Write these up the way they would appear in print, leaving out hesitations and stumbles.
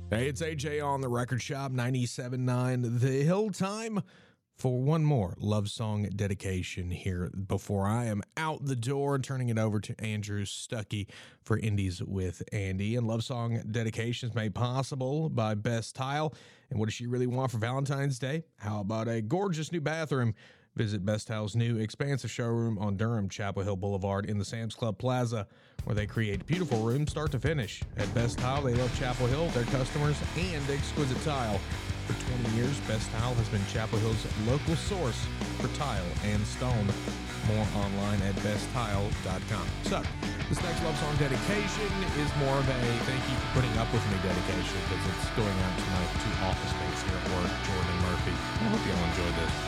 Hey, it's AJ on the Record Shop 97.9 The Hill. Time for one more love song dedication here before I am out the door, turning it over to Andrew Stuckey for Indies with Andy. And love song dedications made possible by Best Tile. And what does she really want for Valentine's Day? How about a gorgeous new bathroom? Visit Best Tile's new expansive showroom on Durham, Chapel Hill Boulevard in the Sam's Club Plaza, where they create beautiful rooms start to finish. At Best Tile, they love Chapel Hill, their customers, and exquisite tile. For 20 years, Best Tile has been Chapel Hill's local source for tile and stone. More online at besttile.com. So, this next love song dedication is more of a thank you for putting up with me dedication, because it's going out to my two office mates here at work, Jordan and Murphy. I hope you all enjoyed this.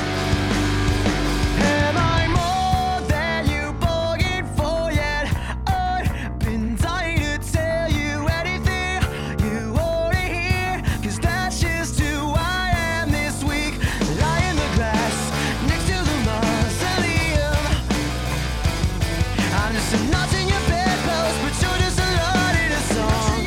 Am I more than you bargained for yet? I've been dying to tell you anything you wanna hear, 'cause that's just who I am this week. Lie in the grass next to the mausoleum. I'm just a notch in your bedpost, but you're just a lot in a song.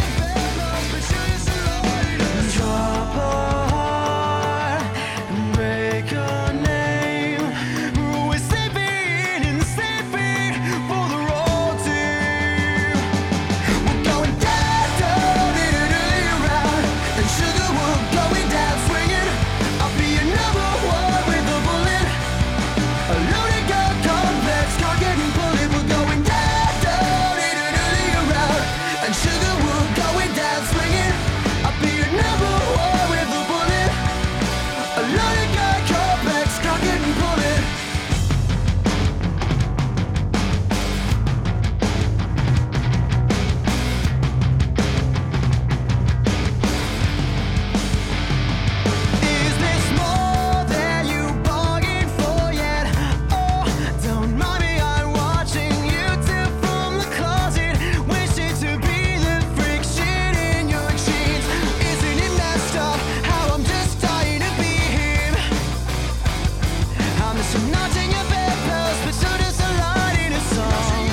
Drop a heart and break a name. We're sleeping and sleeping for the road team. We're going down, down, around, and Sugarwood going down swinging. I'll be your number one with a bullet. A loaded gun complex, can't get and pull it. We're going down, down, around, and Sugarwood going down swinging. I'll be your number one with a bullet. A loaded gun complex, can't get and pull it. Is this more than you bargained for yet? Oh, don't mind me, I'm watching YouTube from the closet, wishing to be the freak shit in your jeans. Isn't it messed up how I'm just dying to be him? I'm just a notch in your bedpost, but you're just a lot in a song.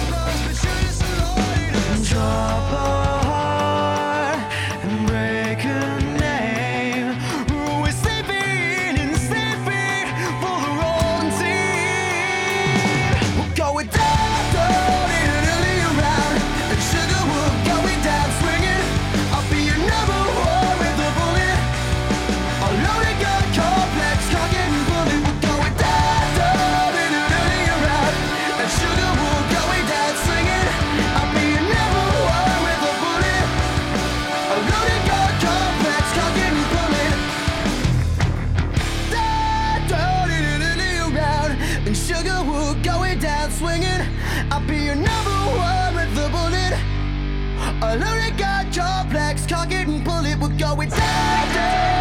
Drop a heart and break a name. We're sleeping and sleeping for the wrong team. We're going down, down, around, and Sugarwood going down swinging. I'll be your number one with a bullet. A loaded gun complex, can't get and bullet. We're going down, down, around, and Sugarwood going down swinging. I'll be your number one with a bullet. A loaded gun complex, can't get and bullet. Down, down, around, and Sugarwood going down swinging. I'll be your number one with a bullet. A loaded gun complex, can't get and bullet. We're going down, down.